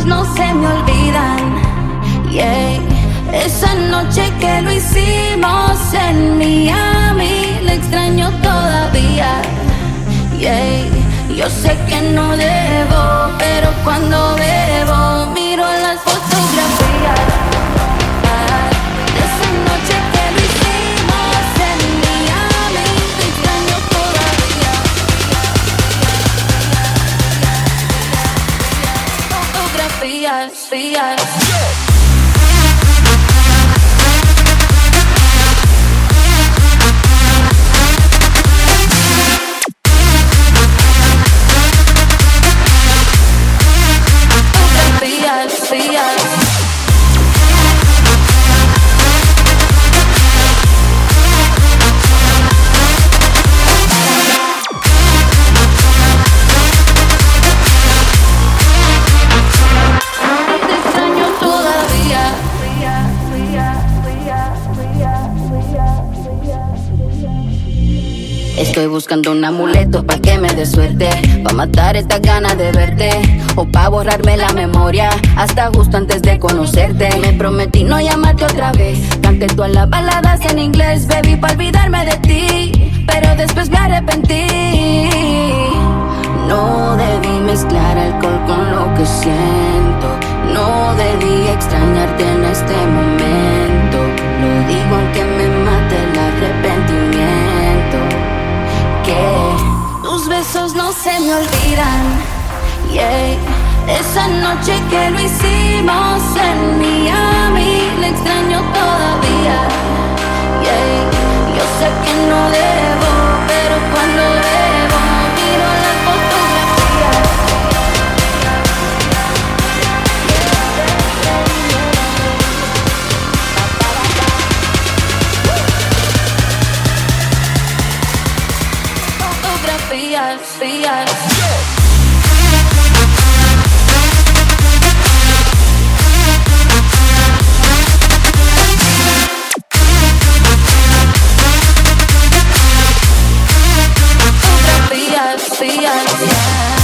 no se me olvidan. Yeah. Esa noche que lo hicimos en Miami, le extraño todavía. Yeah. Yo sé que no debo, pero cuando bebo miro las fotografías de esa noche que lo hicimos en Miami, le extraño todavía. Fotografías, fotografías. Estoy buscando un amuleto pa' que me dé suerte, pa' matar estas ganas de verte, o pa' borrarme la memoria hasta justo antes de conocerte. Me prometí no llamarte otra vez, canté todas las baladas en inglés, baby, pa' olvidarme de ti, pero después me arrepentí. No debí mezclar alcohol con lo que siento, no debí extrañarte en este momento. Lo digo aunque me mate el arrepentimiento. Tus besos no se me olvidan. Yeah. Esa noche que lo hicimos en Miami, le extraño todavía. Yeah. Yo sé que no debo, pero cuando bebo miro las fotografías. Fotografías, fotografías. Fotografías, fotografías.